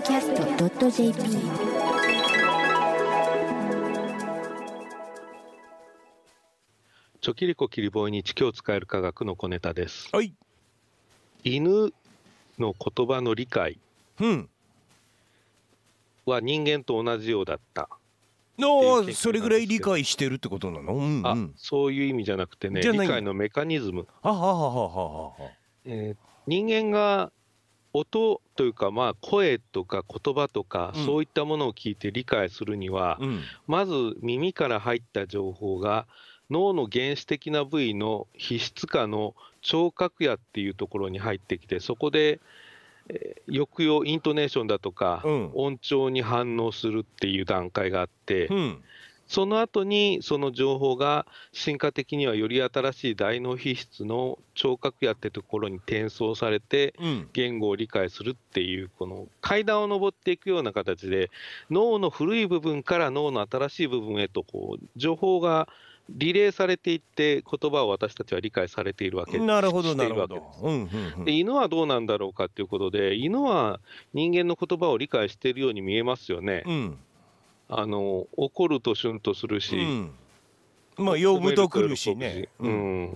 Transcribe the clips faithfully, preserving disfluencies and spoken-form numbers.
キャスト ドット ジェーピー。 チョキリコキリボイに今日使える科学の小ネタです。 はい。 犬の言葉の理解うんは人間と同じようだった。 のそれぐらい理解してるってことなの？うんうん、 あ、そういう意味じゃなくてね、理解のメカニズム。 はははははは、 えー、人間が音というか、まあ、声とか言葉とか、うん、そういったものを聞いて理解するには、うん、まず耳から入った情報が脳の原始的な部位の皮質下の聴覚野っていうところに入ってきて、そこで、えー、抑揚イントネーションだとか、うん、音調に反応するっていう段階があって、うん、その後にその情報が進化的にはより新しい大脳皮質の聴覚野ってところに転送されて言語を理解するっていう、この階段を上っていくような形で脳の古い部分から脳の新しい部分へとこう情報がリレーされていって言葉を私たちは理解されているわけです。 なるほどなるほど。 で、犬はどうなんだろうかということで、犬は人間の言葉を理解しているように見えますよね。うん、あの怒るとシュンとするし、うん、 まあ呼ぶと来るしね。 うん、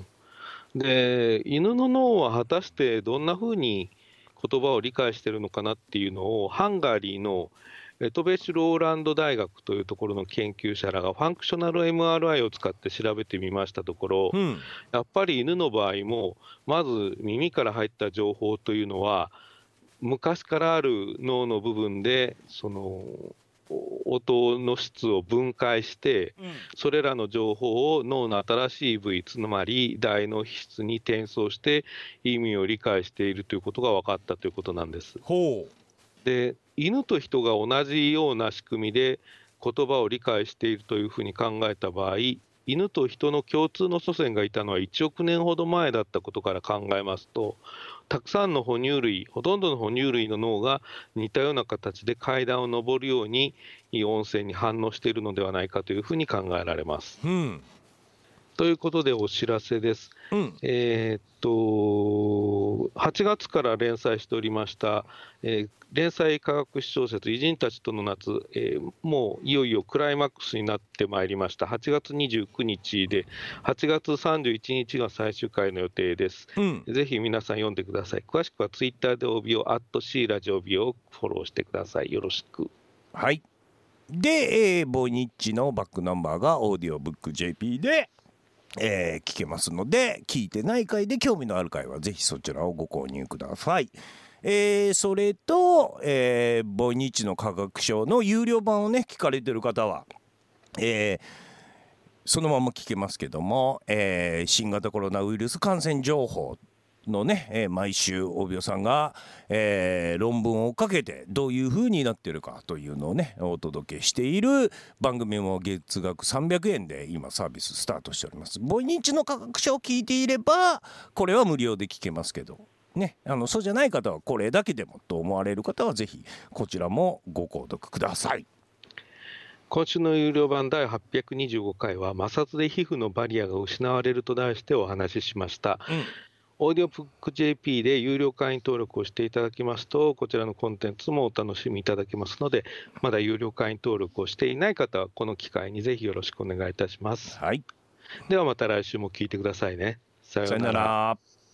で、犬の脳は果たしてどんなふうに言葉を理解しているのかなっていうのをハンガリーのレトベシュローランド大学というところの研究者らがファンクショナル エムアールアイ を使って調べてみましたところ、うん、やっぱり犬の場合もまず耳から入った情報というのは昔からある脳の部分でその音の質を分解して、うん、それらの情報を脳の新しい部位、つまり大脳皮質に転送して意味を理解しているということが分かったということなんです。 ほう。 で、犬と人が同じような仕組みで言葉を理解しているというふうに考えた場合、犬と人の共通の祖先がいたのはいちおくねんほど前だったことから考えますと、たくさんの哺乳類、ほとんどの哺乳類の脳が似たような形で階段を上るように音声に反応しているのではないかというふうに考えられます。うん、ということでお知らせです。うん、えー、っとはちがつから連載しておりました、えー、連載科学史小説「偉人たちとの夏」えー、もういよいよクライマックスになってまいりました。はちがつにじゅうくにちではちがつさんじゅういちにちが最終回の予定です。うん、ぜひ皆さん読んでください。詳しくはツイッターで帯をアットシーラジオビをフォローしてください。よろしく。 はい。で、えー、ボイニッチのバックナンバーがオーディオブック ジェーピー でえー、聞けますので、聞いてない回で興味のある回はぜひそちらをご購入ください。えー、それと、えー、ボイニッチの科学賞の有料版をね聞かれてる方は、えー、そのまま聞けますけども、えー、新型コロナウイルス感染情報のね、えー、毎週大病さんが、えー、論文を追っかけてどういう風になっているかというのをねお届けしている番組も月額さんびゃくえんで今サービススタートしております。ボイニッチの科学書を聞いていればこれは無料で聞けますけどね、あのそうじゃない方はこれだけでもと思われる方はぜひこちらもご購読ください。 今週の有料版だいはっぴゃくにじゅうごかいは摩擦で皮膚のバリアが失われると題してお話ししました。うん、オーディオブック ジェーピー で有料会員登録をしていただきますと、こちらのコンテンツもお楽しみいただけますので、まだ有料会員登録をしていない方はこの機会にぜひよろしくお願いいたします。 はい。 ではまた来週も聞いてくださいね。さようなら。